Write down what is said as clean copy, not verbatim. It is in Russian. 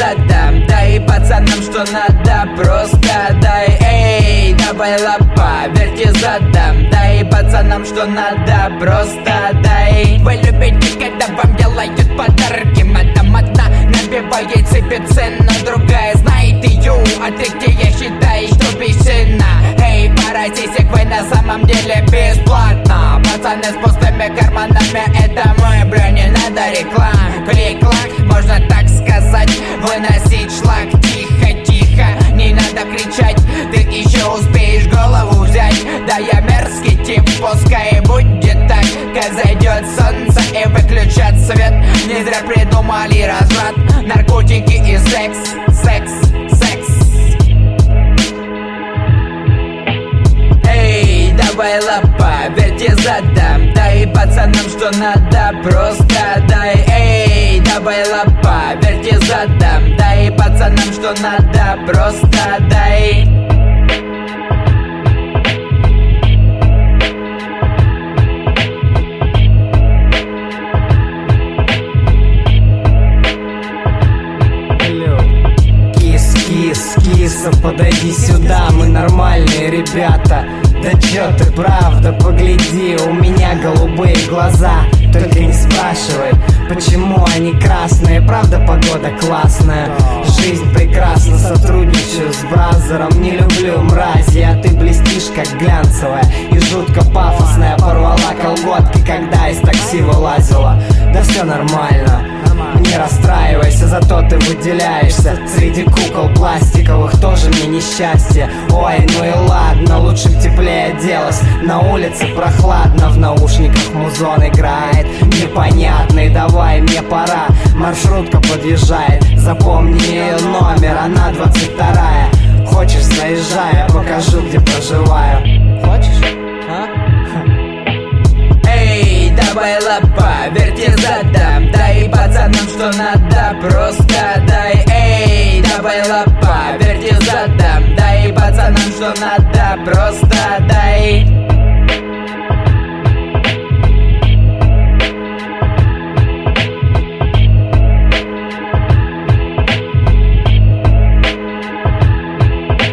задам. Дай пацанам, что надо, просто дай. Эй, давай лапа, верьте задам. Дай пацанам, что надо, просто дай. Вы любите, когда вам делают подарки. Мадам одна набивает себе цену, другая знает ее, а третья считает, что бесценна. Эй, паразитик, вы на самом деле бесплатно. Пацаны с пустыми карманами, это мой бро, не надо реклам. Клик-клак, можно так сказать, выносить шлак. Тихо-тихо, не надо кричать, ты еще успеешь голову взять. Да я мерзкий тип, пускай будет так. Как зайдет солнце и выключат свет. Не зря придумали разврат, наркотики и секс, секс, секс. Эй, давай лапа, верьте задам. Дай пацанам, что надо, просто дай. Эй, давай лапа, верьте задам. Дай пацанам, что надо, просто дай. Киса, подойди сюда, мы нормальные ребята. Да чё ты, правда, погляди, у меня голубые глаза. Только не спрашивай, почему они красные. Правда, погода классная, жизнь прекрасна. Сотрудничаю с бразером, не люблю мрази. А ты блестишь, как глянцевая и жутко пафосная. Порвала колготки, когда из такси вылазила. Да все нормально, не расстраивайся, зато ты выделяешься. Среди кукол пластиковых тоже мне несчастье. Ой, ну и ладно, лучше б теплее оделась. На улице прохладно, в наушниках музон играет непонятный, давай, мне пора. Маршрутка подъезжает, запомни ее номер, она 22-я. Хочешь, заезжай, я покажу, где проживаю. Хочешь? А? Эй, давай лапа, верьте задам. Дай пацанам, что надо, просто дай. Эй, давай лапа, верьте задам. Дай пацанам, что надо, просто дай.